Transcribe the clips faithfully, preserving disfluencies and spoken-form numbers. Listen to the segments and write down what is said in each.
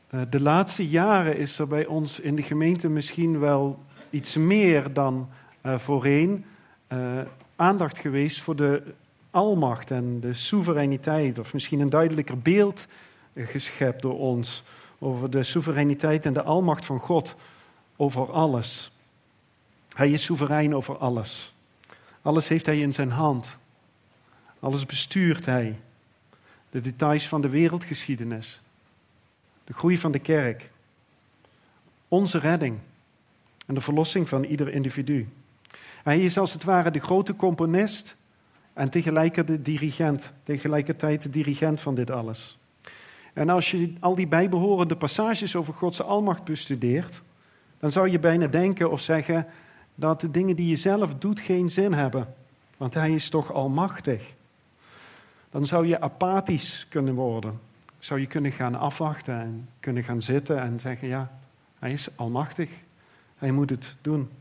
Uh, de laatste jaren is er bij ons in de gemeente misschien wel iets meer dan uh, voorheen uh, aandacht geweest voor de almacht en de soevereiniteit. Of misschien een duidelijker beeld uh, geschept door ons over de soevereiniteit en de almacht van God over alles. Hij is soeverein over alles. Alles heeft hij in zijn hand. Alles bestuurt hij. De details van de wereldgeschiedenis. De groei van de kerk. Onze redding. En de verlossing van ieder individu. Hij is als het ware de grote componist en tegelijkertijd de dirigent. Tegelijkertijd de dirigent van dit alles. En als je al die bijbehorende passages over Gods almacht bestudeert, dan zou je bijna denken of zeggen dat de dingen die je zelf doet geen zin hebben. Want hij is toch almachtig. Dan zou je apathisch kunnen worden. Zou je kunnen gaan afwachten en kunnen gaan zitten en zeggen, ja, hij is almachtig. Hij moet het doen.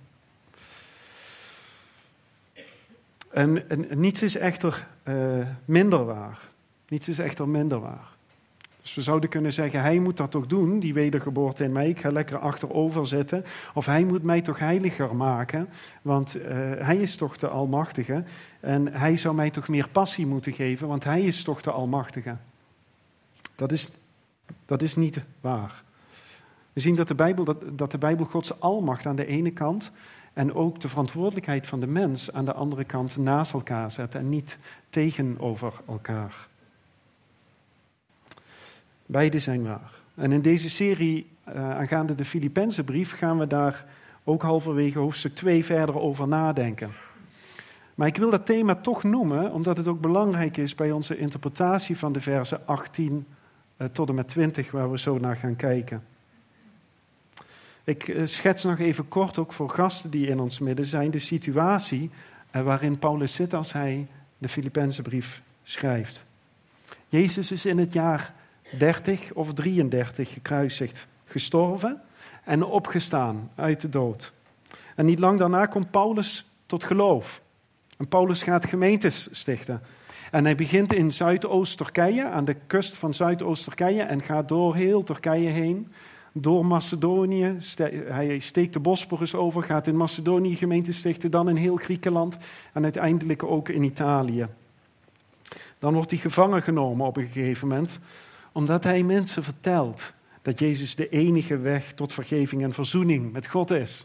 En, en niets is echter uh, minder waar. Niets is echter minder waar. Dus we zouden kunnen zeggen, hij moet dat toch doen, die wedergeboorte in mij. Ik ga lekker achterover zitten. Of hij moet mij toch heiliger maken, want uh, hij is toch de Almachtige. En hij zou mij toch meer passie moeten geven, want hij is toch de Almachtige. Dat is, dat is niet waar. We zien dat de, Bijbel, dat, dat de Bijbel Gods almacht aan de ene kant en ook de verantwoordelijkheid van de mens aan de andere kant naast elkaar zet en niet tegenover elkaar. Beide zijn waar. En in deze serie uh, aangaande de Filippenzenbrief gaan we daar ook halverwege hoofdstuk twee verder over nadenken. Maar ik wil dat thema toch noemen, omdat het ook belangrijk is bij onze interpretatie van de versen achttien uh, tot en met twintig, waar we zo naar gaan kijken. Ik uh, schets nog even kort, ook voor gasten die in ons midden zijn, de situatie uh, waarin Paulus zit als hij de Filippenzenbrief schrijft. Jezus is in het jaar dertig of drieëndertig gekruisigd, gestorven en opgestaan uit de dood. En niet lang daarna komt Paulus tot geloof. En Paulus gaat gemeentes stichten. En hij begint in Zuidoost-Turkije, aan de kust van Zuidoost-Turkije, en gaat door heel Turkije heen, door Macedonië. Hij steekt de Bosporus over, gaat in Macedonië gemeentes stichten, dan in heel Griekenland en uiteindelijk ook in Italië. Dan wordt hij gevangen genomen op een gegeven moment, omdat hij mensen vertelt dat Jezus de enige weg tot vergeving en verzoening met God is.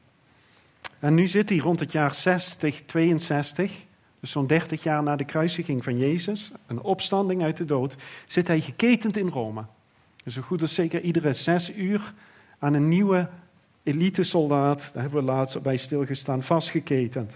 En nu zit hij rond het jaar zestig, tweeënzestig, dus zo'n dertig jaar na de kruisiging van Jezus, een opstanding uit de dood, zit hij geketend in Rome. Dus zo goed als zeker iedere zes uur aan een nieuwe elitesoldaat, daar hebben we laatst bij stilgestaan, vastgeketend.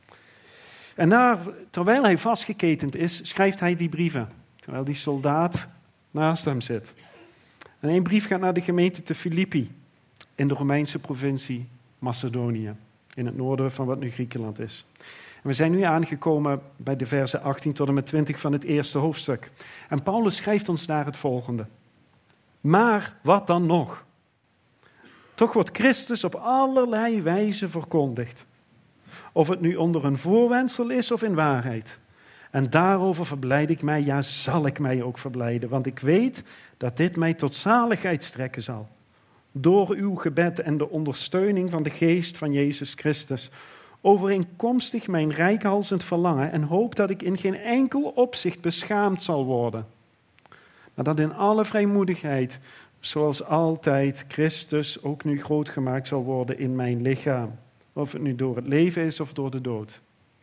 En na, terwijl hij vastgeketend is, schrijft hij die brieven, terwijl die soldaat naast hem zit. En één brief gaat naar de gemeente te Filippi in de Romeinse provincie Macedonië, in het noorden van wat nu Griekenland is. En we zijn nu aangekomen bij de versen achttien tot en met twintig van het eerste hoofdstuk. En Paulus schrijft ons daar het volgende. Maar wat dan nog? Toch wordt Christus op allerlei wijze verkondigd. Of het nu onder een voorwendsel is of in waarheid. En daarover verblijd ik mij, ja, zal ik mij ook verblijden. Want ik weet dat dit mij tot zaligheid strekken zal. Door uw gebed en de ondersteuning van de geest van Jezus Christus. Overeenkomstig mijn reikhalzend verlangen en hoop dat ik in geen enkel opzicht beschaamd zal worden. Maar dat in alle vrijmoedigheid, zoals altijd, Christus ook nu groot gemaakt zal worden in mijn lichaam. Of het nu door het leven is of door de dood.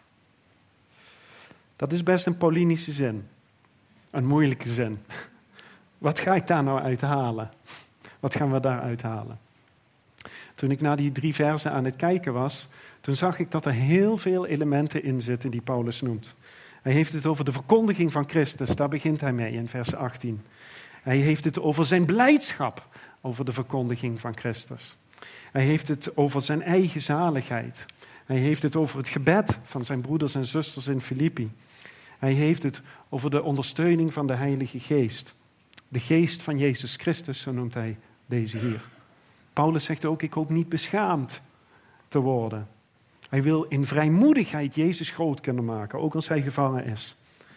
Dat is best een Paulinische zin. Een moeilijke zin. Wat ga ik daar nou uithalen? Wat gaan we daar uithalen? Toen ik naar die drie versen aan het kijken was, toen zag ik dat er heel veel elementen in zitten die Paulus noemt. Hij heeft het over de verkondiging van Christus, daar begint hij mee in vers achttien. Hij heeft het over zijn blijdschap over de verkondiging van Christus. Hij heeft het over zijn eigen zaligheid. Hij heeft het over het gebed van zijn broeders en zusters in Filippi. Hij heeft het over de ondersteuning van de Heilige Geest. De geest van Jezus Christus, zo noemt hij deze hier. Paulus zegt ook, ik hoop niet beschaamd te worden. Hij wil in vrijmoedigheid Jezus groot kunnen maken, ook als hij gevangen is.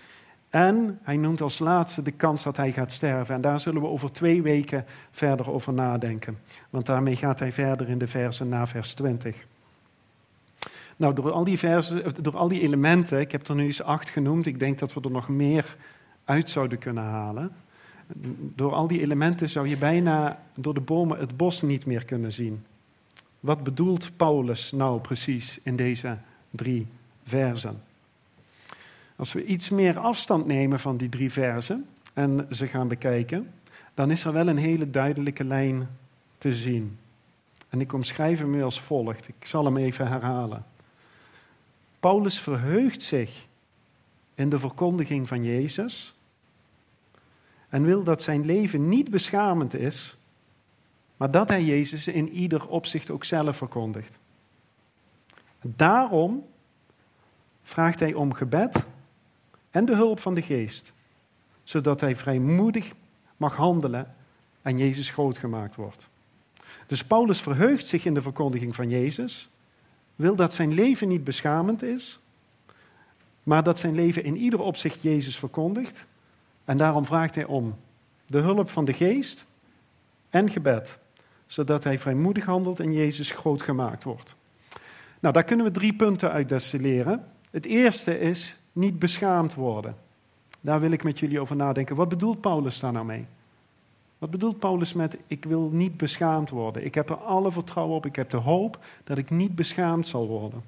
En hij noemt als laatste de kans dat hij gaat sterven. En daar zullen we over twee weken verder over nadenken. Want daarmee gaat hij verder in de versen na vers twintig. Nou, door al die versen, door al die elementen, ik heb er nu eens acht genoemd. Ik denk dat we er nog meer uit zouden kunnen halen. Door al die elementen zou je bijna door de bomen het bos niet meer kunnen zien. Wat bedoelt Paulus nou precies in deze drie versen? Als we iets meer afstand nemen van die drie versen en ze gaan bekijken, dan is er wel een hele duidelijke lijn te zien. En ik omschrijf hem nu als volgt. Ik zal hem even herhalen. Paulus verheugt zich in de verkondiging van Jezus en wil dat zijn leven niet beschamend is, maar dat hij Jezus in ieder opzicht ook zelf verkondigt. Daarom vraagt hij om gebed en de hulp van de Geest, zodat hij vrijmoedig mag handelen en Jezus groot gemaakt wordt. Dus Paulus verheugt zich in de verkondiging van Jezus, wil dat zijn leven niet beschamend is, maar dat zijn leven in ieder opzicht Jezus verkondigt. En daarom vraagt hij om de hulp van de Geest en gebed, zodat hij vrijmoedig handelt en Jezus groot gemaakt wordt. Nou, daar kunnen we drie punten uit destilleren. Het eerste is niet beschaamd worden. Daar wil ik met jullie over nadenken. Wat bedoelt Paulus daar nou mee? Wat bedoelt Paulus met ik wil niet beschaamd worden? Ik heb er alle vertrouwen op, ik heb de hoop dat ik niet beschaamd zal worden.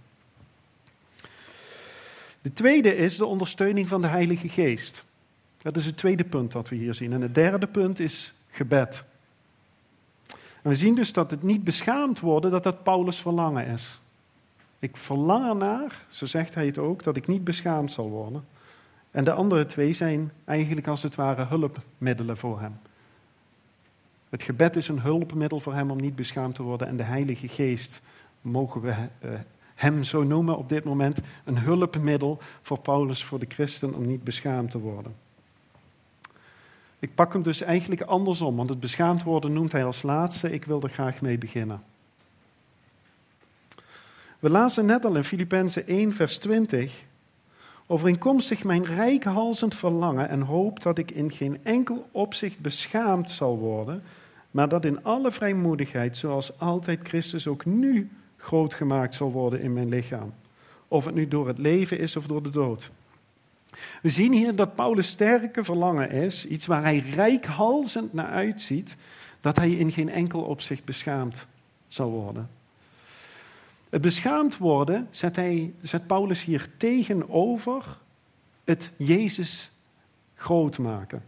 De tweede is de ondersteuning van de Heilige Geest. Dat is het tweede punt dat we hier zien. En het derde punt is gebed. En we zien dus dat het niet beschaamd worden, dat dat Paulus' verlangen is. Ik verlang ernaar, zo zegt hij het ook, dat ik niet beschaamd zal worden. En de andere twee zijn eigenlijk als het ware hulpmiddelen voor hem. Het gebed is een hulpmiddel voor hem om niet beschaamd te worden. En de Heilige Geest, mogen we uh, hem zo noemen op dit moment, een hulpmiddel voor Paulus, voor de christen, om niet beschaamd te worden. Ik pak hem dus eigenlijk andersom, want het beschaamd worden noemt hij als laatste. Ik wil er graag mee beginnen. We lazen net al in Filippenzen één vers twintig. Overeenkomstig mijn reikhalzend verlangen en hoop dat ik in geen enkel opzicht beschaamd zal worden, maar dat in alle vrijmoedigheid, zoals altijd Christus ook nu groot gemaakt zal worden in mijn lichaam. Of het nu door het leven is of door de dood. We zien hier dat Paulus' sterke verlangen is, iets waar hij reikhalzend naar uitziet, dat hij in geen enkel opzicht beschaamd zal worden. Het beschaamd worden zet, hij, zet Paulus hier tegenover het Jezus groot maken.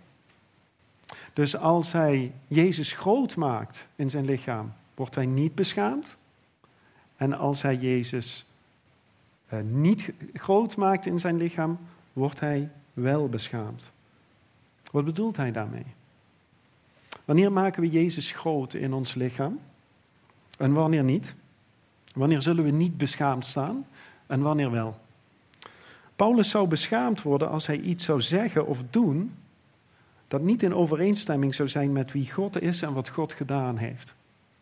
Dus als hij Jezus groot maakt in zijn lichaam, wordt hij niet beschaamd. En als hij Jezus uh, niet groot maakt in zijn lichaam, wordt hij wel beschaamd. Wat bedoelt hij daarmee? Wanneer maken we Jezus groot in ons lichaam? En wanneer niet? Wanneer zullen we niet beschaamd staan en wanneer wel? Paulus zou beschaamd worden als hij iets zou zeggen of doen dat niet in overeenstemming zou zijn met wie God is en wat God gedaan heeft.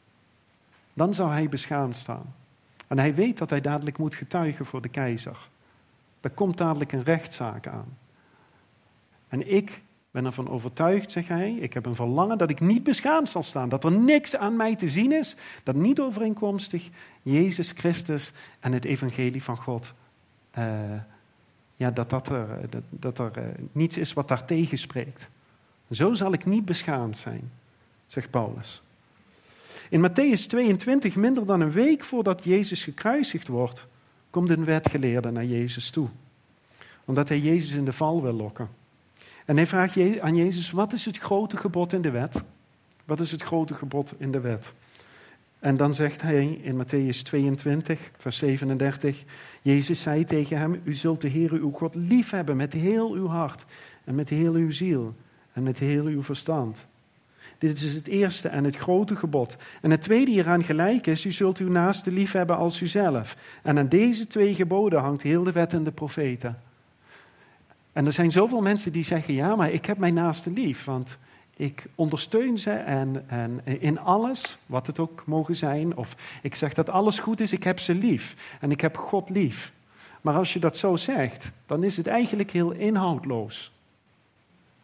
Dan zou hij beschaamd staan. En hij weet dat hij dadelijk moet getuigen voor de keizer. Er komt dadelijk een rechtszaak aan. En ik ben ervan overtuigd, zegt hij, ik heb een verlangen dat ik niet beschaamd zal staan. Dat er niks aan mij te zien is, dat niet overeenkomstig Jezus Christus en het evangelie van God, uh, ja, dat, dat er, dat, dat er uh, niets is wat daar tegenspreekt. Zo zal ik niet beschaamd zijn, zegt Paulus. In Mattheüs tweeëntwintig, minder dan een week voordat Jezus gekruisigd wordt, komt een wetgeleerde naar Jezus toe. Omdat hij Jezus in de val wil lokken. En hij vraagt aan Jezus, wat is het grote gebod in de wet? Wat is het grote gebod in de wet? En dan zegt hij in Mattheüs tweeëntwintig, vers zevenendertig, Jezus zei tegen hem, u zult de Heere uw God lief hebben met heel uw hart en met heel uw ziel en met heel uw verstand. Dit is het eerste en het grote gebod. En het tweede hieraan gelijk is, u zult uw naaste lief hebben als uzelf. En aan deze twee geboden hangt heel de wet en de profeten. En er zijn zoveel mensen die zeggen, ja, maar ik heb mijn naaste lief, want ik ondersteun ze en, en in alles, wat het ook mogen zijn, of ik zeg dat alles goed is, ik heb ze lief en ik heb God lief. Maar als je dat zo zegt, dan is het eigenlijk heel inhoudloos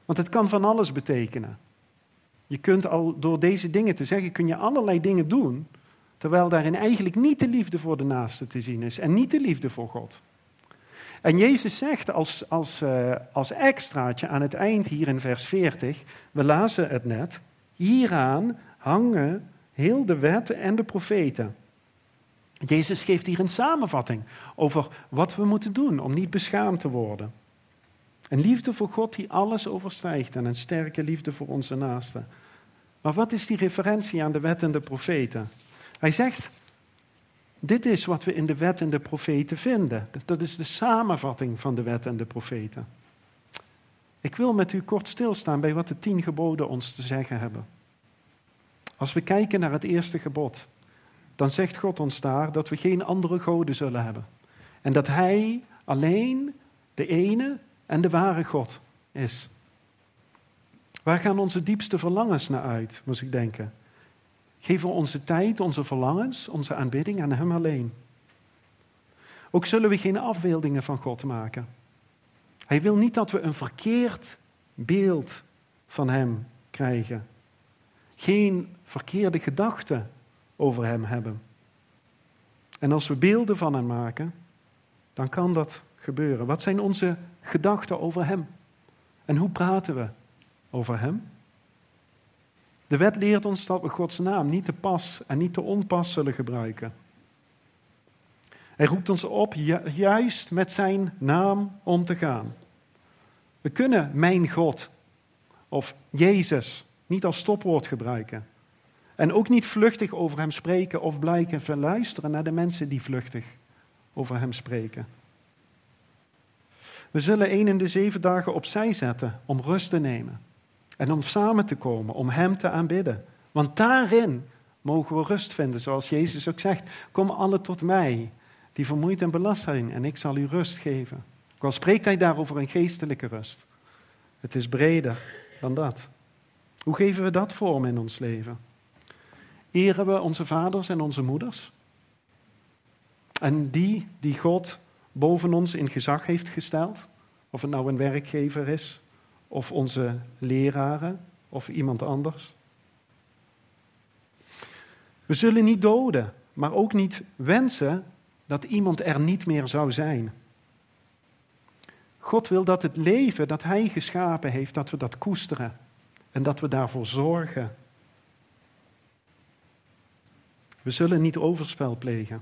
Want het kan van alles betekenen. Je kunt al door deze dingen te zeggen, kun je allerlei dingen doen, terwijl daarin eigenlijk niet de liefde voor de naaste te zien is en niet de liefde voor God. En Jezus zegt als, als, uh, als extraatje aan het eind hier in vers veertig, we lazen het net, hieraan hangen heel de wet en de profeten. Jezus geeft hier een samenvatting over wat we moeten doen om niet beschaamd te worden. Een liefde voor God die alles overstijgt en een sterke liefde voor onze naasten. Maar wat is die referentie aan de wet en de profeten? Hij zegt, dit is wat we in de wet en de profeten vinden. Dat is de samenvatting van de wet en de profeten. Ik wil met u kort stilstaan bij wat de tien geboden ons te zeggen hebben. Als we kijken naar het eerste gebod, dan zegt God ons daar dat we geen andere goden zullen hebben. En dat Hij alleen de ene en de ware God is. Waar gaan onze diepste verlangens naar uit, moest ik denken? Geven we onze tijd, onze verlangens, onze aanbidding aan Hem alleen. Ook zullen we geen afbeeldingen van God maken. Hij wil niet dat we een verkeerd beeld van Hem krijgen. Geen verkeerde gedachten over Hem hebben. En als we beelden van Hem maken, dan kan dat gebeuren. Wat zijn onze gedachten over Hem? En hoe praten we over Hem? De wet leert ons dat we Gods naam niet te pas en niet te onpas zullen gebruiken. Hij roept ons op ju- juist met zijn naam om te gaan. We kunnen mijn God of Jezus niet als stopwoord gebruiken. En ook niet vluchtig over Hem spreken of blijken verluisteren naar de mensen die vluchtig over Hem spreken. We zullen één in de zeven dagen opzij zetten om rust te nemen. En om samen te komen, om Hem te aanbidden. Want daarin mogen we rust vinden, zoals Jezus ook zegt. Kom alle tot mij, die vermoeid en belast zijn, en ik zal u rust geven. Ook al spreekt Hij daar over een geestelijke rust. Het is breder dan dat. Hoe geven we dat vorm in ons leven? Eren we onze vaders en onze moeders? En die die God boven ons in gezag heeft gesteld? Of het nou een werkgever is, of onze leraren, of iemand anders. We zullen niet doden, maar ook niet wensen dat iemand er niet meer zou zijn. God wil dat het leven dat Hij geschapen heeft, dat we dat koesteren en dat we daarvoor zorgen. We zullen niet overspel plegen.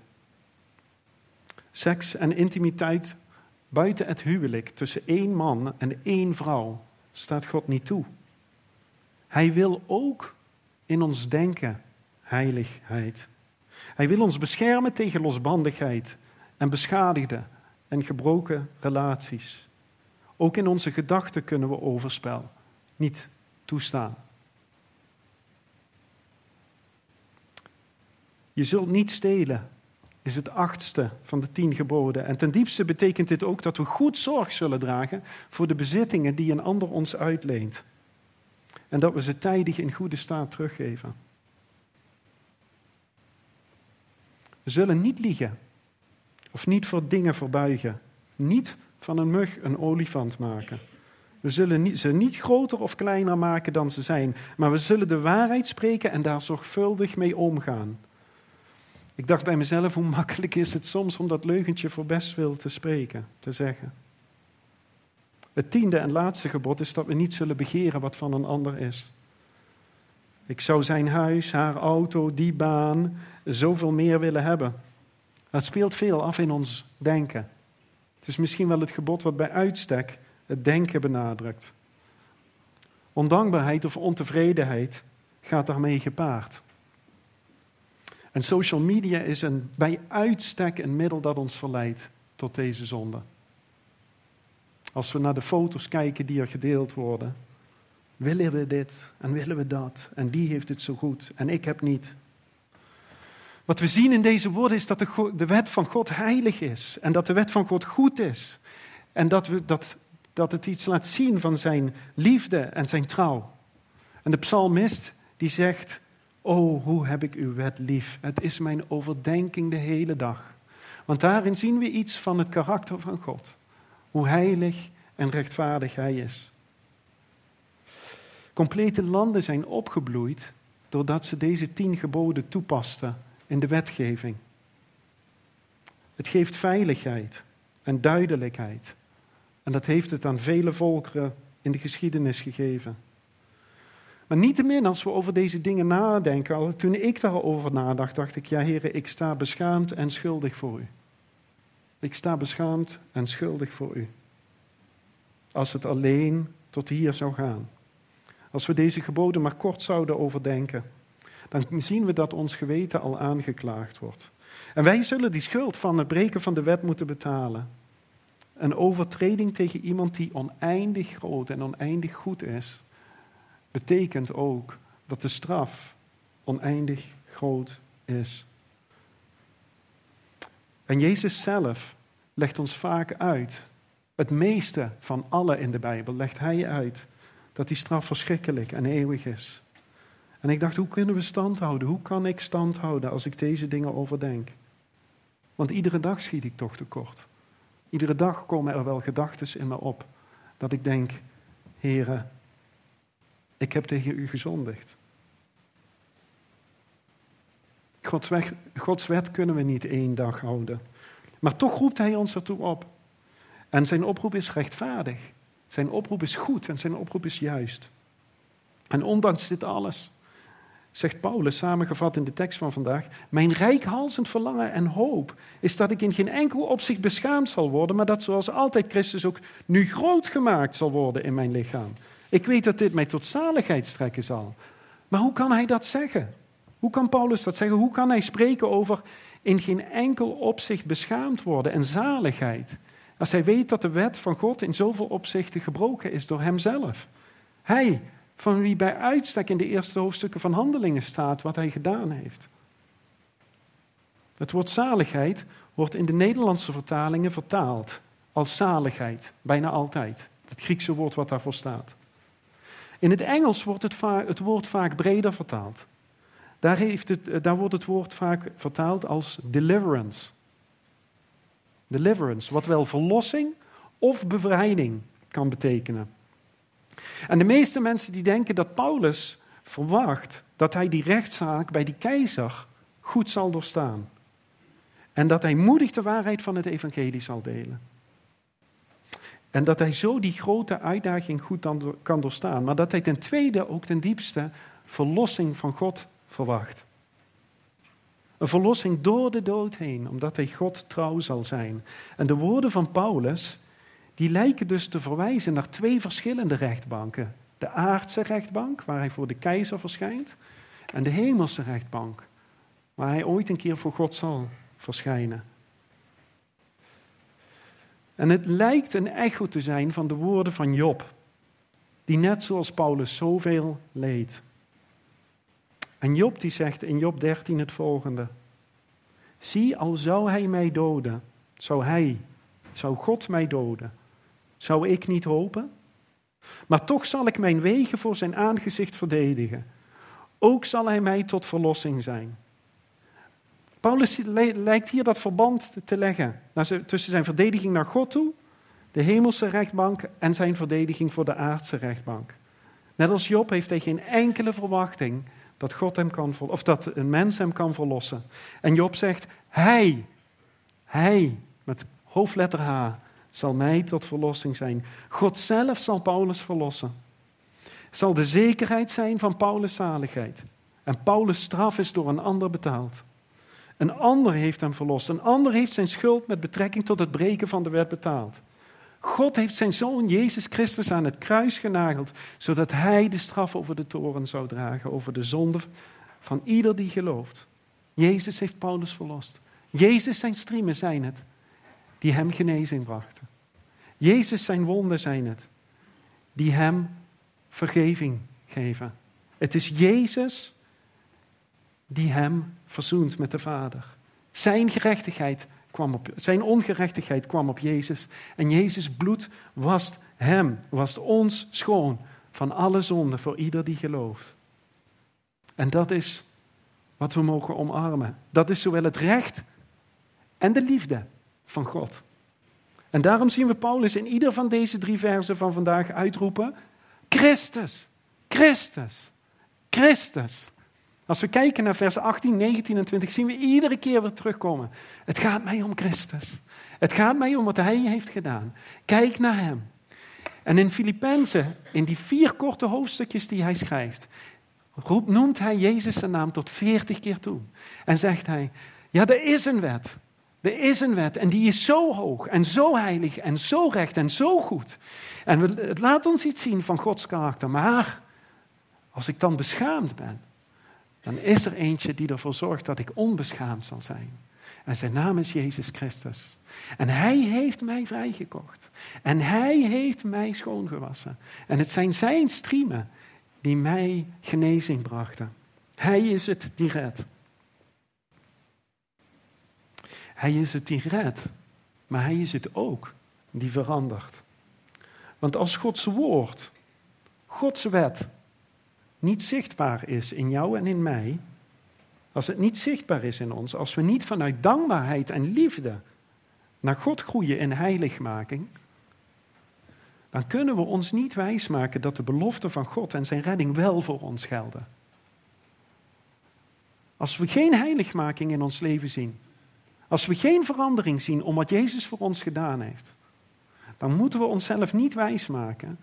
Seks en intimiteit buiten het huwelijk tussen één man en één vrouw staat God niet toe. Hij wil ook in ons denken heiligheid. Hij wil ons beschermen tegen losbandigheid en beschadigde en gebroken relaties. Ook in onze gedachten kunnen we overspel niet toestaan. Je zult niet stelen, is het achtste van de tien geboden. En ten diepste betekent dit ook dat we goed zorg zullen dragen voor de bezittingen die een ander ons uitleent. En dat we ze tijdig in goede staat teruggeven. We zullen niet liegen of niet voor dingen verbuigen. Niet van een mug een olifant maken. We zullen ze niet groter of kleiner maken dan ze zijn. Maar we zullen de waarheid spreken en daar zorgvuldig mee omgaan. Ik dacht bij mezelf, hoe makkelijk is het soms om dat leugentje voor bestwil te spreken, te zeggen. Het tiende en laatste gebod is dat we niet zullen begeren wat van een ander is. Ik zou zijn huis, haar auto, die baan, zoveel meer willen hebben. Dat speelt veel af in ons denken. Het is misschien wel het gebod wat bij uitstek het denken benadrukt. Ondankbaarheid of ontevredenheid gaat daarmee gepaard. En social media is een, bij uitstek een middel dat ons verleidt tot deze zonde. Als we naar de foto's kijken die er gedeeld worden, willen we dit en willen we dat en die heeft het zo goed en ik heb niet. Wat we zien in deze woorden is dat de, de wet van God heilig is en dat de wet van God goed is. En dat, we, dat, dat het iets laat zien van zijn liefde en zijn trouw. En de psalmist die zegt, o, hoe heb ik uw wet lief. Het is mijn overdenking de hele dag. Want daarin zien we iets van het karakter van God. Hoe heilig en rechtvaardig Hij is. Complete landen zijn opgebloeid doordat ze deze tien geboden toepasten in de wetgeving. Het geeft veiligheid en duidelijkheid. En dat heeft het aan vele volkeren in de geschiedenis gegeven. Maar niettemin, als we over deze dingen nadenken, al toen ik daarover nadacht, dacht ik, ja Heere, ik sta beschaamd en schuldig voor u. Ik sta beschaamd en schuldig voor u. Als het alleen tot hier zou gaan. Als we deze geboden maar kort zouden overdenken, dan zien we dat ons geweten al aangeklaagd wordt. En wij zullen die schuld van het breken van de wet moeten betalen. Een overtreding tegen iemand die oneindig groot en oneindig goed is, betekent ook dat de straf oneindig groot is. En Jezus zelf legt ons vaak uit, het meeste van alle in de Bijbel legt hij uit, dat die straf verschrikkelijk en eeuwig is. En ik dacht, hoe kunnen we stand houden? Hoe kan ik stand houden als ik deze dingen overdenk? Want iedere dag schiet ik toch tekort. Iedere dag komen er wel gedachten in me op, dat ik denk, Heere, ik heb tegen u gezondigd. Gods, weg, Gods wet kunnen we niet één dag houden. Maar toch roept hij ons ertoe op. En zijn oproep is rechtvaardig. Zijn oproep is goed en zijn oproep is juist. En ondanks dit alles, zegt Paulus, samengevat in de tekst van vandaag, mijn reikhalzend verlangen en hoop is dat ik in geen enkel opzicht beschaamd zal worden, maar dat zoals altijd Christus ook nu groot gemaakt zal worden in mijn lichaam. Ik weet dat dit mij tot zaligheid strekken zal. Maar hoe kan hij dat zeggen? Hoe kan Paulus dat zeggen? Hoe kan hij spreken over in geen enkel opzicht beschaamd worden en zaligheid? Als hij weet dat de wet van God in zoveel opzichten gebroken is door hemzelf. Hij, van wie bij uitstek in de eerste hoofdstukken van Handelingen staat wat hij gedaan heeft. Het woord zaligheid wordt in de Nederlandse vertalingen vertaald als zaligheid, bijna altijd. Het Griekse woord wat daarvoor staat. In het Engels wordt het, va- het woord vaak breder vertaald. Daar, heeft het, daar wordt het woord vaak vertaald als deliverance. Deliverance, wat wel verlossing of bevrijding kan betekenen. En de meeste mensen die denken dat Paulus verwacht dat hij die rechtszaak bij die keizer goed zal doorstaan. En dat hij moedig de waarheid van het evangelie zal delen. En dat hij zo die grote uitdaging goed dan kan doorstaan. Maar dat hij ten tweede ook ten diepste verlossing van God verwacht. Een verlossing door de dood heen, omdat hij God trouw zal zijn. En de woorden van Paulus, die lijken dus te verwijzen naar twee verschillende rechtbanken. De aardse rechtbank, waar hij voor de keizer verschijnt. En de hemelse rechtbank, waar hij ooit een keer voor God zal verschijnen. En het lijkt een echo te zijn van de woorden van Job, die net zoals Paulus zoveel leed. En Job die zegt in Job dertien het volgende. Zie, al zou hij mij doden, zou hij, zou God mij doden, zou ik niet hopen? Maar toch zal ik mijn wegen voor zijn aangezicht verdedigen. Ook zal hij mij tot verlossing zijn. Paulus lijkt hier dat verband te leggen tussen zijn verdediging naar God toe, de hemelse rechtbank, en zijn verdediging voor de aardse rechtbank. Net als Job heeft hij geen enkele verwachting dat God hem kan, of dat een mens hem kan verlossen. En Job zegt, hij, hij, met hoofdletter H, zal mij tot verlossing zijn. God zelf zal Paulus verlossen. Zal de zekerheid zijn van Paulus' zaligheid. En Paulus' straf is door een ander betaald. Een ander heeft hem verlost. Een ander heeft zijn schuld met betrekking tot het breken van de wet betaald. God heeft zijn zoon Jezus Christus aan het kruis genageld, zodat hij de straf over de toren zou dragen, over de zonde van ieder die gelooft. Jezus heeft Paulus verlost. Jezus zijn striemen zijn het, die hem genezing brachten. Jezus zijn wonden zijn het, die hem vergeving geven. Het is Jezus die hem verzoent met de Vader. Zijn gerechtigheid kwam op, zijn ongerechtigheid kwam op Jezus. En Jezus' bloed wast hem, wast ons schoon van alle zonde voor ieder die gelooft. En dat is wat we mogen omarmen. Dat is zowel het recht en de liefde van God. En daarom zien we Paulus in ieder van deze drie versen van vandaag uitroepen, Christus, Christus. Christus. Als we kijken naar vers achttien, negentien en twintig, zien we iedere keer weer terugkomen. Het gaat mij om Christus. Het gaat mij om wat hij heeft gedaan. Kijk naar hem. En in Filippenzen, in die vier korte hoofdstukjes die hij schrijft, roept, noemt hij Jezus zijn naam tot veertig keer toe. En zegt hij, ja, er is een wet. Er is een wet en die is zo hoog en zo heilig en zo recht en zo goed. En het laat ons iets zien van Gods karakter. Maar als ik dan beschaamd ben, dan is er eentje die ervoor zorgt dat ik onbeschaamd zal zijn. En zijn naam is Jezus Christus. En hij heeft mij vrijgekocht. En hij heeft mij schoongewassen. En het zijn zijn striemen die mij genezing brachten. Hij is het die redt. Hij is het die redt, maar hij is het ook die verandert. Want als Gods woord, Gods wet, niet zichtbaar is in jou en in mij, als het niet zichtbaar is in ons, als we niet vanuit dankbaarheid en liefde naar God groeien in heiligmaking, dan kunnen we ons niet wijsmaken dat de beloften van God en zijn redding wel voor ons gelden. Als we geen heiligmaking in ons leven zien, als we geen verandering zien om wat Jezus voor ons gedaan heeft, dan moeten we onszelf niet wijsmaken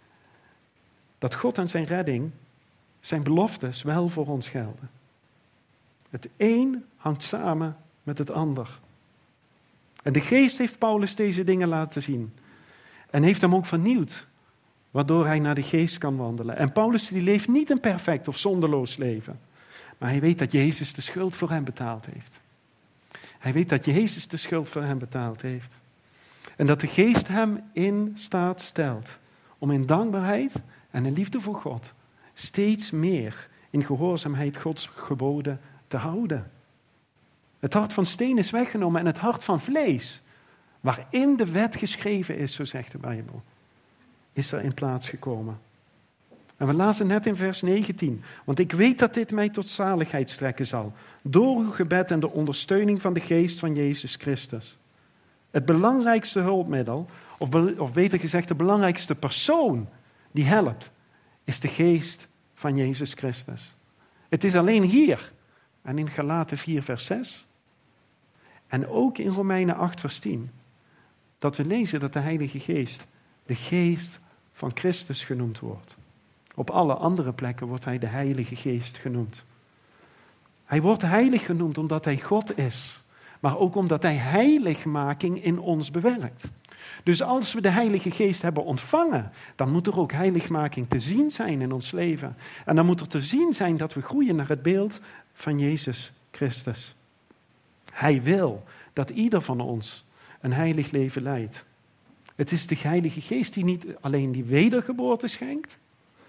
dat God en zijn redding, zijn beloftes wel voor ons gelden. Het een hangt samen met het ander. En de Geest heeft Paulus deze dingen laten zien. En heeft hem ook vernieuwd, waardoor hij naar de Geest kan wandelen. En Paulus die leeft niet een perfect of zonderloos leven. Maar hij weet dat Jezus de schuld voor hem betaald heeft. Hij weet dat Jezus de schuld voor hem betaald heeft. En dat de Geest hem in staat stelt om in dankbaarheid en in liefde voor God steeds meer in gehoorzaamheid Gods geboden te houden. Het hart van steen is weggenomen en het hart van vlees, waarin de wet geschreven is, zo zegt de Bijbel, is er in plaats gekomen. En we lazen net in vers negentien. Want ik weet dat dit mij tot zaligheid strekken zal, door uw gebed en de ondersteuning van de Geest van Jezus Christus. Het belangrijkste hulpmiddel, of, be, of beter gezegd de belangrijkste persoon die helpt, is de Geest van Jezus Christus. Het is alleen hier en in Galaten vier vers zes en ook in Romeinen acht vers tien dat we lezen dat de Heilige Geest de Geest van Christus genoemd wordt. Op alle andere plekken wordt hij de Heilige Geest genoemd. Hij wordt heilig genoemd omdat hij God is, maar ook omdat hij heiligmaking in ons bewerkt. Dus als we de Heilige Geest hebben ontvangen, dan moet er ook heiligmaking te zien zijn in ons leven. En dan moet er te zien zijn dat we groeien naar het beeld van Jezus Christus. Hij wil dat ieder van ons een heilig leven leidt. Het is de Heilige Geest die niet alleen die wedergeboorte schenkt,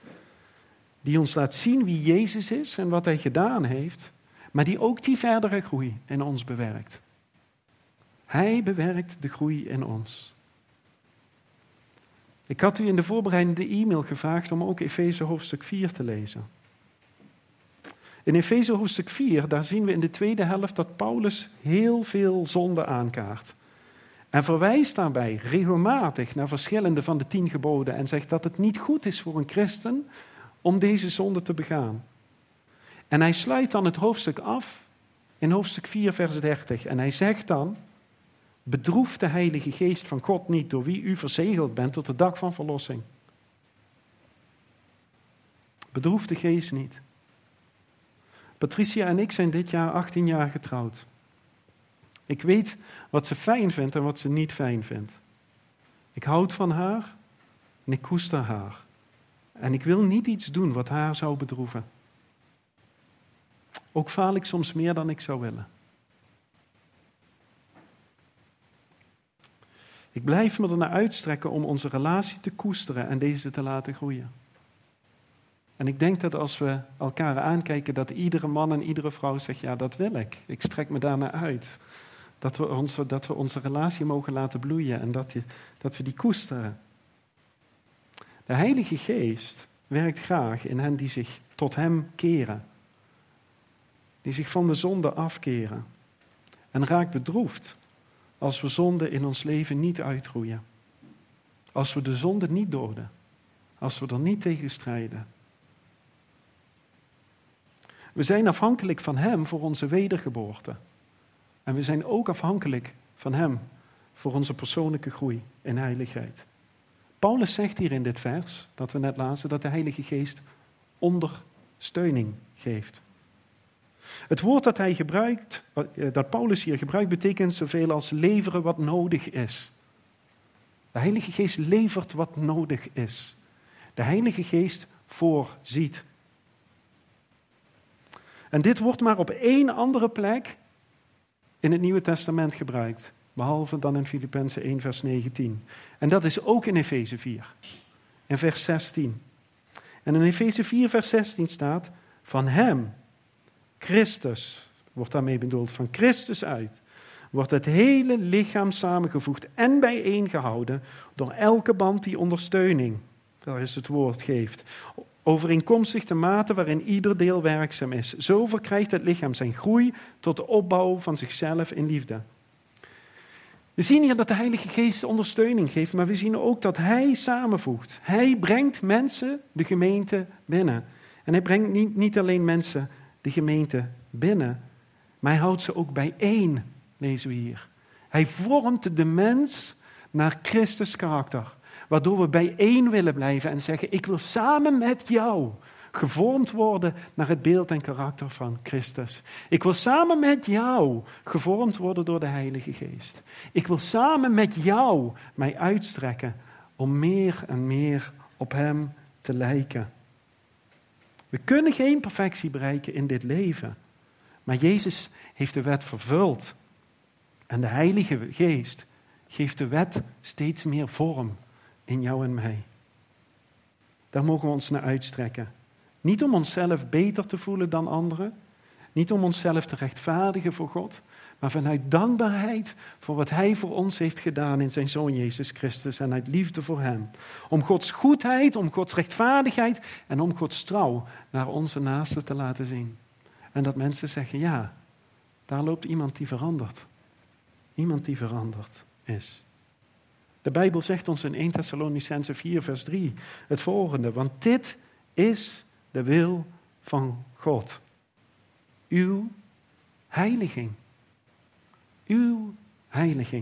die ons laat zien wie Jezus is en wat hij gedaan heeft, maar die ook die verdere groei in ons bewerkt. Hij bewerkt de groei in ons. Ik had u in de voorbereidende e-mail gevraagd om ook Efeze hoofdstuk vier te lezen. In Efeze hoofdstuk vier, daar zien we in de tweede helft dat Paulus heel veel zonde aankaart. En verwijst daarbij regelmatig naar verschillende van de tien geboden en zegt dat het niet goed is voor een christen om deze zonde te begaan. En hij sluit dan het hoofdstuk af in hoofdstuk vier vers dertig. En hij zegt dan: bedroef de Heilige Geest van God niet, door wie u verzegeld bent tot de dag van verlossing. Bedroef de Geest niet. Patricia en ik zijn dit jaar achttien jaar getrouwd. Ik weet wat ze fijn vindt en wat ze niet fijn vindt. Ik houd van haar en ik koester haar. En ik wil niet iets doen wat haar zou bedroeven. Ook faal ik soms meer dan ik zou willen. Ik blijf me ernaar uitstrekken om onze relatie te koesteren en deze te laten groeien. En ik denk dat als we elkaar aankijken, dat iedere man en iedere vrouw zegt, ja, dat wil ik. Ik strek me daarnaar uit. Dat we onze, dat we onze relatie mogen laten bloeien en dat, die, dat we die koesteren. De Heilige Geest werkt graag in hen die zich tot hem keren. Die zich van de zonde afkeren. En raakt bedroefd als we zonde in ons leven niet uitroeien. Als we de zonde niet doden. Als we er niet tegen strijden. We zijn afhankelijk van Hem voor onze wedergeboorte. En we zijn ook afhankelijk van Hem voor onze persoonlijke groei in heiligheid. Paulus zegt hier in dit vers, dat we net lazen, dat de Heilige Geest ondersteuning geeft. Het woord dat hij gebruikt, dat Paulus hier gebruikt, betekent zoveel als leveren wat nodig is. De Heilige Geest levert wat nodig is. De Heilige Geest voorziet. En dit wordt maar op één andere plek in het Nieuwe Testament gebruikt. Behalve dan in Filippenzen één vers negentien. En dat is ook in Efeze vier. In vers zestien. En in Efeze vier vers zestien staat, van Hem, Christus, wordt daarmee bedoeld, van Christus uit, wordt het hele lichaam samengevoegd en bijeengehouden door elke band die ondersteuning, daar is het woord, geeft. Overeenkomstig de mate waarin ieder deel werkzaam is. Zo verkrijgt het lichaam zijn groei tot de opbouw van zichzelf in liefde. We zien hier dat de Heilige Geest ondersteuning geeft, maar we zien ook dat Hij samenvoegt. Hij brengt mensen de gemeente binnen. En Hij brengt niet, niet alleen mensen de gemeente binnen, maar Hij houdt ze ook bijeen, lezen we hier. Hij vormt de mens naar Christus karakter, waardoor we bijeen willen blijven en zeggen, ik wil samen met jou gevormd worden naar het beeld en karakter van Christus. Ik wil samen met jou gevormd worden door de Heilige Geest. Ik wil samen met jou mij uitstrekken om meer en meer op Hem te lijken. We kunnen geen perfectie bereiken in dit leven, maar Jezus heeft de wet vervuld. En de Heilige Geest geeft de wet steeds meer vorm in jou en mij. Daar mogen we ons naar uitstrekken. Niet om onszelf beter te voelen dan anderen. Niet om onszelf te rechtvaardigen voor God. Maar vanuit dankbaarheid voor wat Hij voor ons heeft gedaan in zijn Zoon Jezus Christus. En uit liefde voor Hem. Om Gods goedheid, om Gods rechtvaardigheid en om Gods trouw naar onze naasten te laten zien. En dat mensen zeggen, ja, daar loopt iemand die verandert. Iemand die veranderd is. De Bijbel zegt ons in eerste Thessalonicenzen vier vers drie het volgende. Want dit is de wil van God. Uw heiliging. Uw heiliging.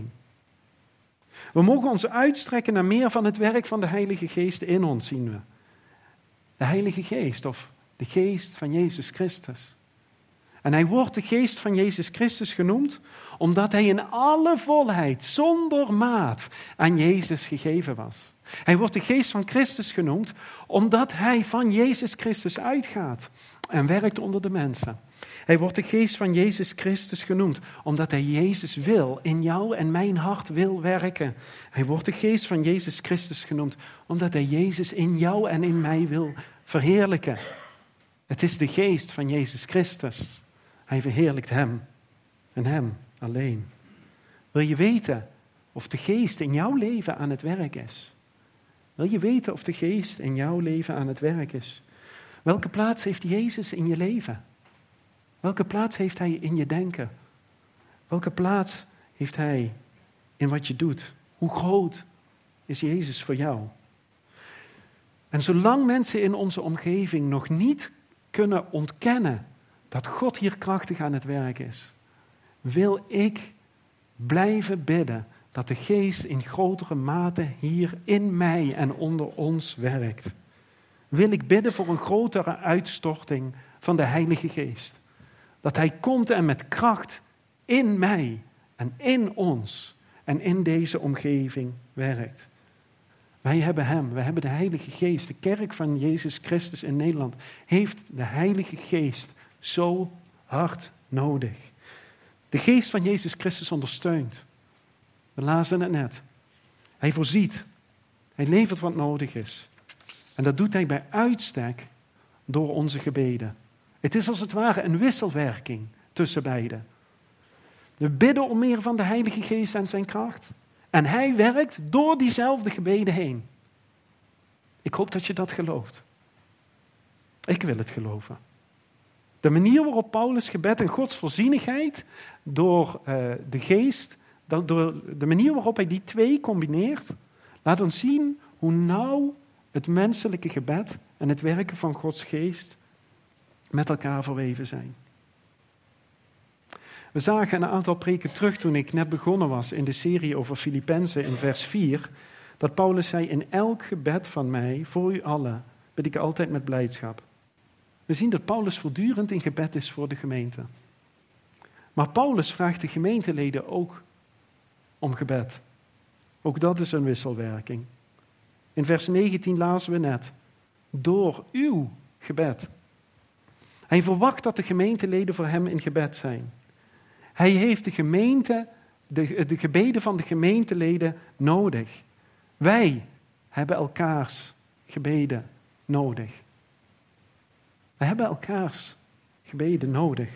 We mogen ons uitstrekken naar meer van het werk van de Heilige Geest in ons, zien we. De Heilige Geest of de Geest van Jezus Christus. En hij wordt de Geest van Jezus Christus genoemd, omdat hij in alle volheid, zonder maat, aan Jezus gegeven was. Hij wordt de Geest van Christus genoemd, omdat hij van Jezus Christus uitgaat en werkt onder de mensen. Hij wordt de Geest van Jezus Christus genoemd, omdat hij Jezus wil, in jou en mijn hart wil werken. Hij wordt de Geest van Jezus Christus genoemd, omdat hij Jezus in jou en in mij wil verheerlijken. Het is de Geest van Jezus Christus. Hij verheerlijkt Hem en Hem alleen. Wil je weten of de Geest in jouw leven aan het werk is? Wil je weten of de Geest in jouw leven aan het werk is? Welke plaats heeft Jezus in je leven? Welke plaats heeft Hij in je denken? Welke plaats heeft Hij in wat je doet? Hoe groot is Jezus voor jou? En zolang mensen in onze omgeving nog niet kunnen ontkennen dat God hier krachtig aan het werk is, wil ik blijven bidden dat de Geest in grotere mate hier in mij en onder ons werkt. Wil ik bidden voor een grotere uitstorting van de Heilige Geest. Dat Hij komt en met kracht in mij en in ons en in deze omgeving werkt. Wij hebben Hem, wij hebben de Heilige Geest. De kerk van Jezus Christus in Nederland heeft de Heilige Geest zo hard nodig. De Geest van Jezus Christus ondersteunt. We lazen het net. Hij voorziet. Hij levert wat nodig is. En dat doet Hij bij uitstek door onze gebeden. Het is als het ware een wisselwerking tussen beiden. We bidden om meer van de Heilige Geest en zijn kracht. En Hij werkt door diezelfde gebeden heen. Ik hoop dat je dat gelooft. Ik wil het geloven. De manier waarop Paulus gebed en Gods voorzienigheid door uh, de geest, door de manier waarop hij die twee combineert, laat ons zien hoe nauw het menselijke gebed en het werken van Gods geest met elkaar verweven zijn. We zagen een aantal preken terug toen ik net begonnen was in de serie over Filippenzen in vers vier, dat Paulus zei, in elk gebed van mij, voor u allen, bid ik altijd met blijdschap. We zien dat Paulus voortdurend in gebed is voor de gemeente. Maar Paulus vraagt de gemeenteleden ook om gebed. Ook dat is een wisselwerking. In vers negentien lazen we net, door uw gebed. Hij verwacht dat de gemeenteleden voor hem in gebed zijn. Hij heeft de gemeente, de, de gebeden van de gemeenteleden nodig. Wij hebben elkaars gebeden nodig. We hebben elkaars gebeden nodig.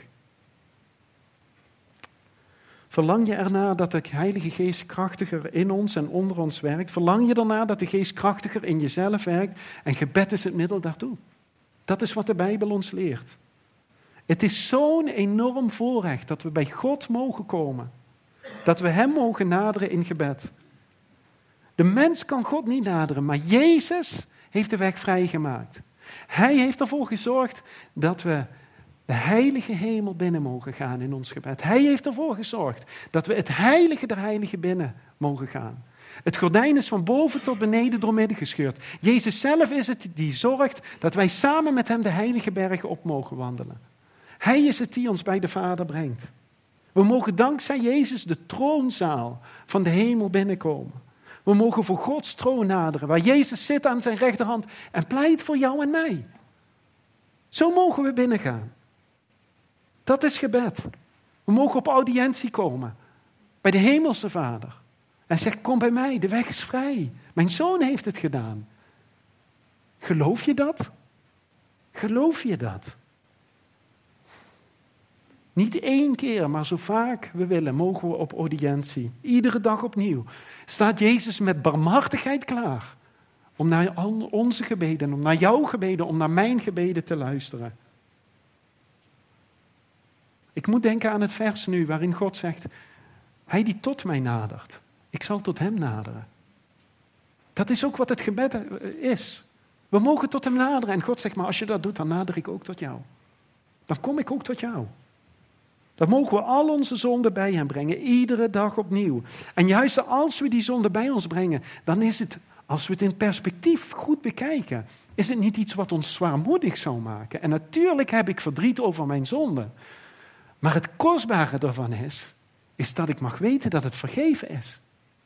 Verlang je ernaar dat de Heilige Geest krachtiger in ons en onder ons werkt? Verlang je ernaar dat de Geest krachtiger in jezelf werkt? En gebed is het middel daartoe. Dat is wat de Bijbel ons leert. Het is zo'n enorm voorrecht dat we bij God mogen komen. Dat we Hem mogen naderen in gebed. De mens kan God niet naderen, maar Jezus heeft de weg vrijgemaakt. Hij heeft ervoor gezorgd dat we de heilige hemel binnen mogen gaan in ons gebed. Hij heeft ervoor gezorgd dat we het heilige der heiligen binnen mogen gaan. Het gordijn is van boven tot beneden doormidden gescheurd. Jezus zelf is het die zorgt dat wij samen met Hem de heilige bergen op mogen wandelen. Hij is het die ons bij de Vader brengt. We mogen dankzij Jezus de troonzaal van de hemel binnenkomen. We mogen voor Gods troon naderen, waar Jezus zit aan zijn rechterhand en pleit voor jou en mij. Zo mogen we binnengaan. Dat is gebed. We mogen op audiëntie komen bij de hemelse Vader. En zegt, kom bij mij, de weg is vrij. Mijn zoon heeft het gedaan. Geloof je dat? Geloof je dat? Niet één keer, maar zo vaak we willen, mogen we op audiëntie. Iedere dag opnieuw staat Jezus met barmhartigheid klaar om naar onze gebeden, om naar jouw gebeden, om naar mijn gebeden te luisteren. Ik moet denken aan het vers nu waarin God zegt, hij die tot mij nadert, ik zal tot hem naderen. Dat is ook wat het gebed is. We mogen tot hem naderen en God zegt, maar als je dat doet, dan nader ik ook tot jou. Dan kom ik ook tot jou. Dan mogen we al onze zonden bij hem brengen, iedere dag opnieuw. En juist als we die zonden bij ons brengen, dan is het, als we het in perspectief goed bekijken, is het niet iets wat ons zwaarmoedig zou maken. En natuurlijk heb ik verdriet over mijn zonden. Maar het kostbare daarvan is, is dat ik mag weten dat het vergeven is.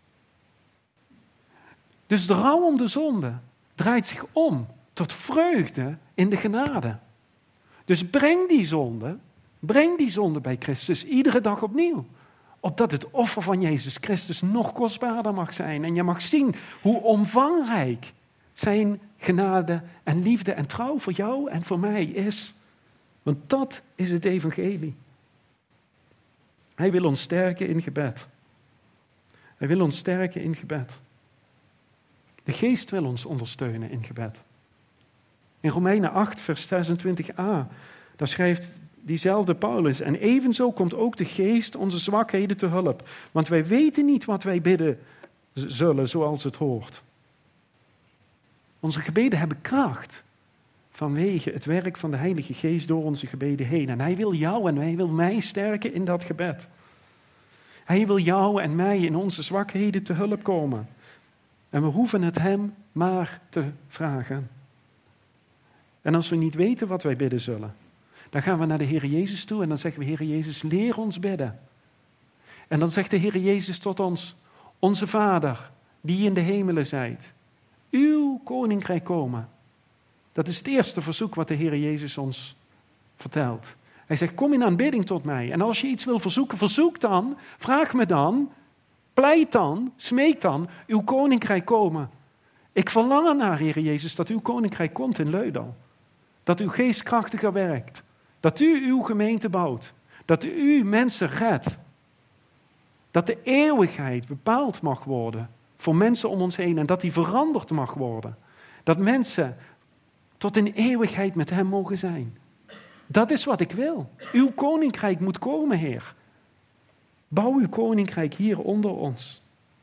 Dus de rouw om de zonde draait zich om tot vreugde in de genade. Dus breng die zonde, breng die zonde bij Christus iedere dag opnieuw. Opdat het offer van Jezus Christus nog kostbaarder mag zijn. En je mag zien hoe omvangrijk zijn genade en liefde en trouw voor jou en voor mij is. Want dat is het evangelie. Hij wil ons sterken in gebed. Hij wil ons sterken in gebed. De Geest wil ons ondersteunen in gebed. In Romeinen acht, vers zesentwintig a, daar schrijft diezelfde Paulus, en evenzo komt ook de Geest onze zwakheden te hulp. Want wij weten niet wat wij bidden zullen zoals het hoort. Onze gebeden hebben kracht vanwege het werk van de Heilige Geest door onze gebeden heen. En hij wil jou en hij wil mij sterken in dat gebed. Hij wil jou en mij in onze zwakheden te hulp komen. En we hoeven het hem maar te vragen. En als we niet weten wat wij bidden zullen, dan gaan we naar de Heer Jezus toe en dan zeggen we, Heer Jezus, leer ons bidden. En dan zegt de Heer Jezus tot ons, onze Vader, die in de hemelen zijt, uw koninkrijk komen. Dat is het eerste verzoek wat de Heer Jezus ons vertelt. Hij zegt, kom in aanbidding tot mij. En als je iets wil verzoeken, verzoek dan, vraag me dan, pleit dan, smeek dan, uw koninkrijk komen. Ik verlang ernaar, Heer Jezus, dat uw koninkrijk komt in Leudal. Dat uw geest krachtiger werkt. Dat u uw gemeente bouwt. Dat u mensen redt. Dat de eeuwigheid bepaald mag worden voor mensen om ons heen. En dat die veranderd mag worden. Dat mensen tot in eeuwigheid met hem mogen zijn. Dat is wat ik wil. Uw koninkrijk moet komen, Heer. Bouw uw koninkrijk hier onder ons.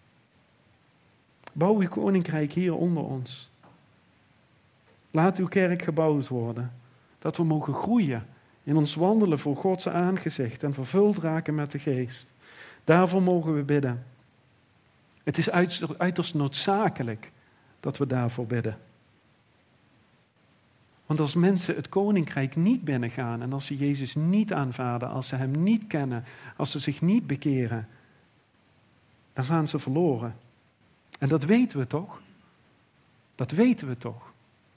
Bouw uw koninkrijk hier onder ons. Laat uw kerk gebouwd worden. Dat we mogen groeien in ons wandelen voor Gods aangezicht en vervuld raken met de Geest. Daarvoor mogen we bidden. Het is uiterst noodzakelijk dat we daarvoor bidden. Want als mensen het koninkrijk niet binnengaan en als ze Jezus niet aanvaarden, als ze hem niet kennen, als ze zich niet bekeren, dan gaan ze verloren. En dat weten we toch? Dat weten we toch?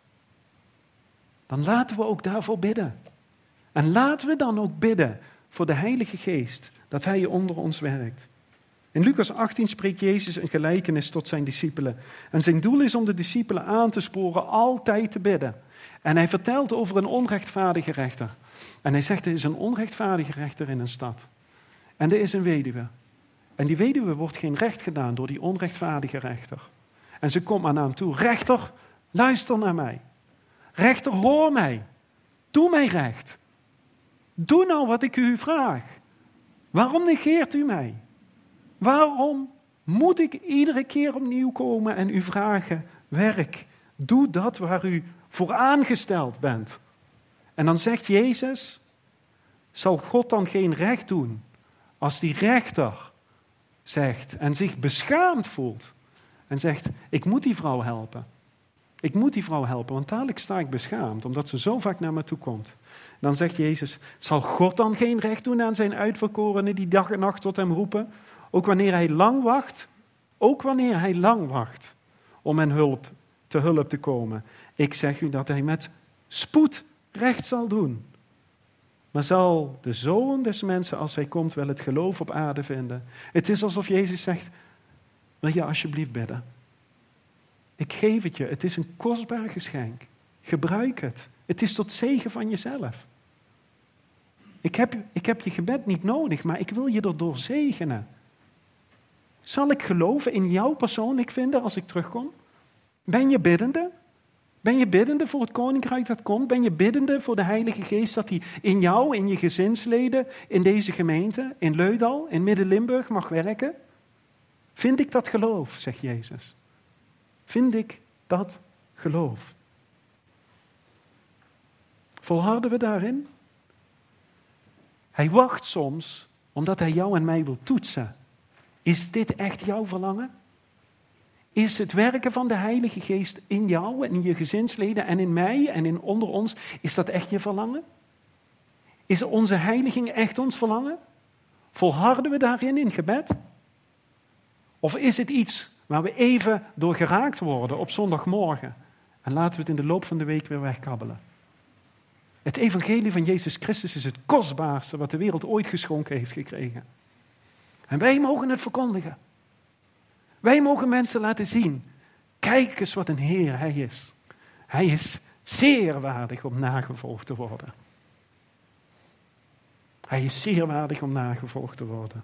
Dan laten we ook daarvoor bidden. En laten we dan ook bidden voor de Heilige Geest, dat Hij onder ons werkt. In Lucas achttien spreekt Jezus een gelijkenis tot zijn discipelen. En zijn doel is om de discipelen aan te sporen altijd te bidden. En hij vertelt over een onrechtvaardige rechter. En hij zegt, er is een onrechtvaardige rechter in een stad. En er is een weduwe. En die weduwe wordt geen recht gedaan door die onrechtvaardige rechter. En ze komt aan hem toe. Rechter, luister naar mij. Rechter, hoor mij. Doe mij recht. Doe nou wat ik u vraag. Waarom negeert u mij? Waarom moet ik iedere keer opnieuw komen en u vragen, werk, doe dat waar u voor aangesteld bent. En dan zegt Jezus, zal God dan geen recht doen als die rechter zegt en zich beschaamd voelt en zegt, ik moet die vrouw helpen. Ik moet die vrouw helpen, want dadelijk sta ik beschaamd, omdat ze zo vaak naar me toe komt. Dan zegt Jezus, zal God dan geen recht doen aan zijn uitverkorenen die dag en nacht tot hem roepen? Ook wanneer hij lang wacht, ook wanneer hij lang wacht om hen hulp, te hulp te komen. Ik zeg u dat hij met spoed recht zal doen. Maar zal de Zoon des mensen, als hij komt, wel het geloof op aarde vinden? Het is alsof Jezus zegt, wil je alsjeblieft bidden? Ik geef het je, het is een kostbaar geschenk. Gebruik het. Het is tot zegen van jezelf. Ik heb, ik heb je gebed niet nodig, maar ik wil je erdoor zegenen. Zal ik geloven in jou persoonlijk vinden als ik terugkom? Ben je biddende? Ben je biddende voor het koninkrijk dat komt? Ben je biddende voor de Heilige Geest dat hij in jou, in je gezinsleden, in deze gemeente, in Leudal, in Midden-Limburg mag werken? Vind ik dat geloof, zegt Jezus. Vind ik dat geloof? Volharden we daarin? Hij wacht soms omdat hij jou en mij wil toetsen. Is dit echt jouw verlangen? Is het werken van de Heilige Geest in jou en in je gezinsleden en in mij en in onder ons, is dat echt je verlangen? Is onze heiliging echt ons verlangen? Volharden we daarin in gebed? Of is het iets waar we even door geraakt worden op zondagmorgen en laten we het in de loop van de week weer wegkabbelen? Het evangelie van Jezus Christus is het kostbaarste wat de wereld ooit geschonken heeft gekregen. En wij mogen het verkondigen. Wij mogen mensen laten zien, kijk eens wat een Heer Hij is. Hij is zeer waardig om nagevolgd te worden. Hij is zeer waardig om nagevolgd te worden.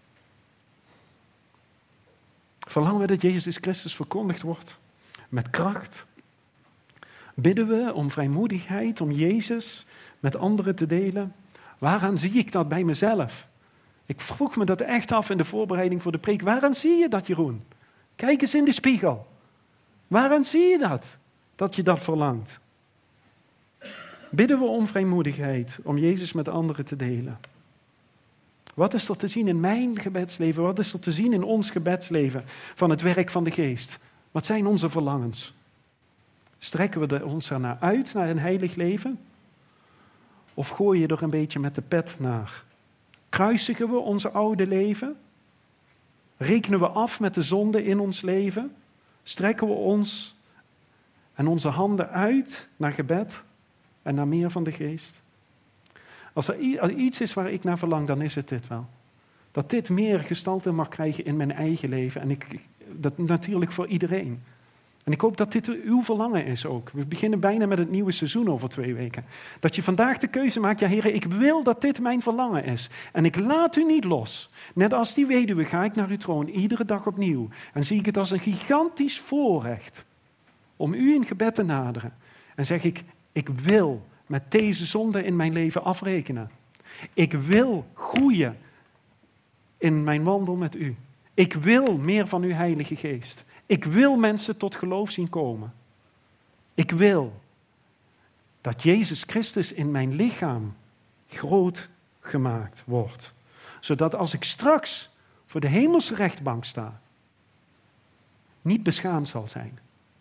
Verlangen we dat Jezus Christus verkondigd wordt met kracht? Bidden we om vrijmoedigheid, om Jezus met anderen te delen? Waaraan zie ik dat bij mezelf? Ik vroeg me dat echt af in de voorbereiding voor de preek. Waaraan zie je dat, Jeroen? Kijk eens in de spiegel. Waaraan zie je dat? Dat je dat verlangt. Bidden we om vrijmoedigheid, om Jezus met anderen te delen. Wat is er te zien in mijn gebedsleven? Wat is er te zien in ons gebedsleven van het werk van de Geest? Wat zijn onze verlangens? Strekken we ons ernaar uit, naar een heilig leven? Of gooi je er een beetje met de pet naar? Kruisigen we onze oude leven? Rekenen we af met de zonde in ons leven? Strekken we ons en onze handen uit naar gebed en naar meer van de Geest? Als er iets is waar ik naar verlang, dan is het dit wel. Dat dit meer gestalte mag krijgen in mijn eigen leven. En ik, dat natuurlijk voor iedereen. En ik hoop dat dit uw verlangen is ook. We beginnen bijna met het nieuwe seizoen over twee weken. Dat je vandaag de keuze maakt, ja Heer, ik wil dat dit mijn verlangen is. En ik laat u niet los. Net als die weduwe ga ik naar uw troon, iedere dag opnieuw. En zie ik het als een gigantisch voorrecht om u in gebed te naderen. En zeg ik, ik wil met deze zonde in mijn leven afrekenen. Ik wil groeien in mijn wandel met u. Ik wil meer van uw Heilige Geest. Ik wil mensen tot geloof zien komen. Ik wil. Dat Jezus Christus in mijn lichaam groot gemaakt wordt. Zodat als ik straks voor de hemelse rechtbank sta, niet beschaamd zal zijn.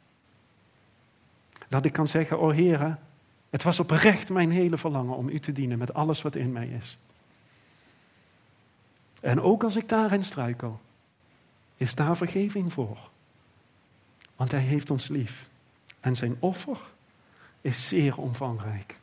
Dat ik kan zeggen, o Heere, het was oprecht mijn hele verlangen om u te dienen met alles wat in mij is. En ook als ik daarin struikel, is daar vergeving voor. Want hij heeft ons lief. En zijn offer is zeer omvangrijk.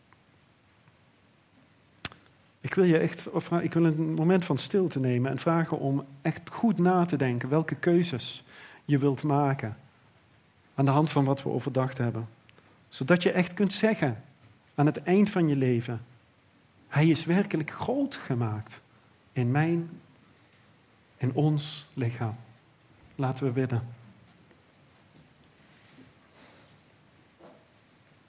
Ik wil je echt, ik wil een moment van stilte nemen en vragen om echt goed na te denken welke keuzes je wilt maken aan de hand van wat we overdacht hebben. Zodat je echt kunt zeggen aan het eind van je leven, hij is werkelijk groot gemaakt in mijn, in ons lichaam. Laten we bidden.